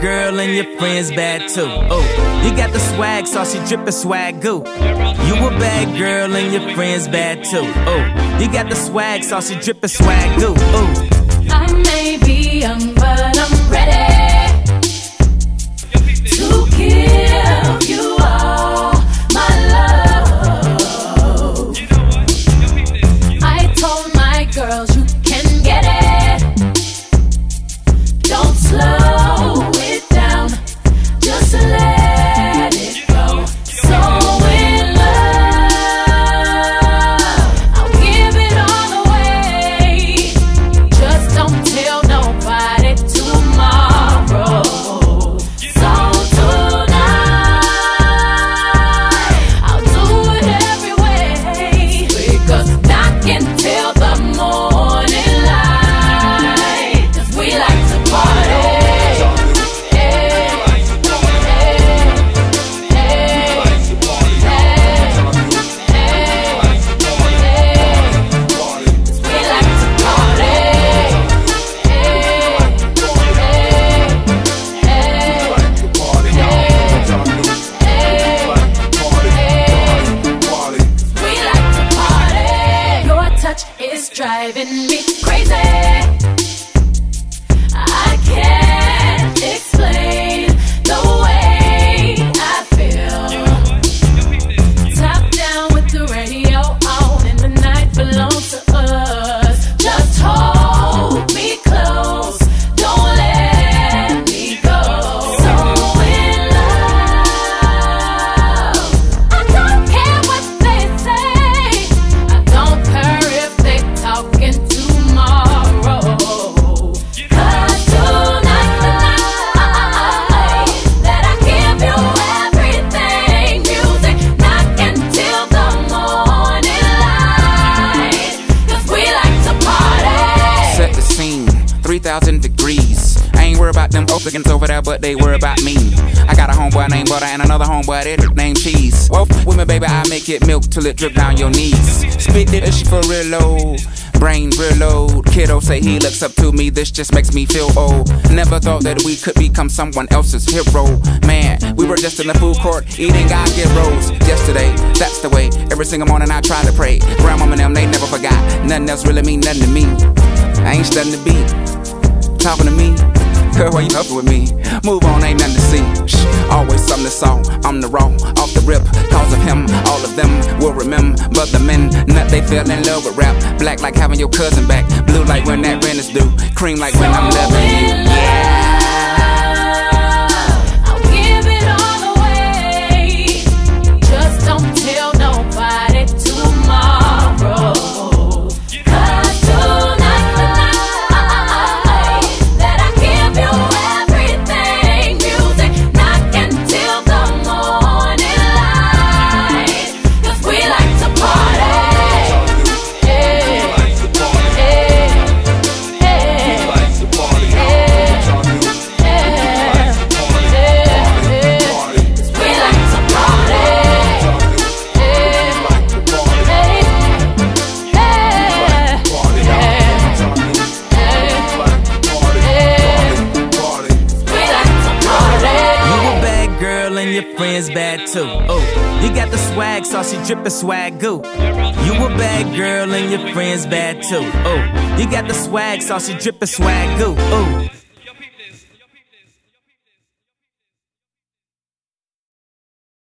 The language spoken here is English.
girl and your friends bad too. Oh, you got the swag, saucy drippin' swag goo. You a bad girl and your friends bad too. Oh, you got the swag, saucy drippin' swag goo. Oh, I may be young, but I'm ready to give you all my love. I told my girls you can get it. Don't slow it down, just let it go. So in love, I'll give it all away. Just don't tell nobody tomorrow. So tonight, I'll do it every way, because I can tell the morning light, 'cause we like to party. It's driving me crazy. I can't explain the way I feel. Top down with the radio on, and the night belongs to us. Just hold me close, don't let me go. So in love, I don't care what they say. I don't care if they talking tomorrow. 'Cause tonight's the night that I give you everything. Music knocking till the morning light, 'cause we like to party. Set the scene, 3,000 degrees. I ain't worried about them Oaklands over there, but they worry about me. I got a homeboy named Butter and another homeboy that named Cheese. Well, with me, baby, I make it milk till it drip down your knees. Spit it, she for real low. Brain real load. Kiddo say he looks up to me, this just makes me feel old. Never thought that we could become someone else's hero. Man, we were just in the food court eating our gyros. Yesterday, that's the way. Every single morning I try to pray. Grandmama and them, they never forgot. Nothing else really mean nothing to me. I ain't studying the beat. Talking to me, girl, why you huffing with me? Move on, ain't nothing to see. Shh, always something to saw. I'm the raw, off the rip. Cause of him, all of them will remember the men that they fell in love with rap. Black like having your cousin back. Blue like when that rent is due. Cream like when I'm loving you. Yeah. I'll give it all away. Just don't tell nobody tomorrow. 'Cause tonight's the night that I give you everything. Music knocking till the morning light, 'cause we like to party. your friends bad too. Oh, you got the swag, saucy drippin' swag goo. You a bad girl and your friends bad too. Oh, you got the swag, saucy drippin' swag goo. Oh.